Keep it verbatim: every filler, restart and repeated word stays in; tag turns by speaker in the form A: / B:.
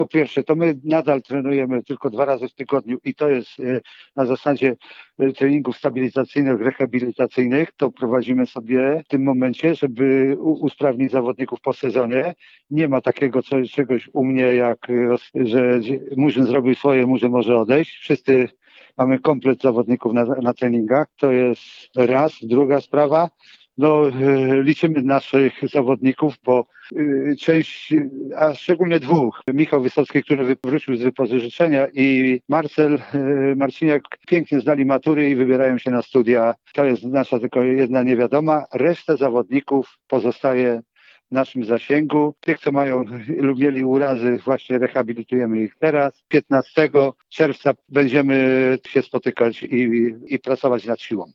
A: Po pierwsze, to my nadal trenujemy tylko dwa razy w tygodniu i to jest e, na zasadzie e, treningów stabilizacyjnych, rehabilitacyjnych. To prowadzimy sobie w tym momencie, żeby u- usprawnić zawodników po sezonie. Nie ma takiego co, czegoś u mnie, jak e, roz- że Murzyn zrobił swoje, Murzyn może odejść. Wszyscy mamy komplet zawodników na, na treningach. To jest raz. Druga sprawa. No, e, liczymy naszych zawodników, bo e, część, a szczególnie dwóch, Michał Wysocki, który wrócił z wypożyczenia i Marcel e, Marciniak pięknie zdali matury i wybierają się na studia. To jest nasza tylko jedna niewiadoma. Reszta zawodników pozostaje w naszym zasięgu. Tych, co mają lub mieli urazy, właśnie rehabilitujemy ich teraz. piętnastego czerwca będziemy się spotykać i, i pracować nad siłą.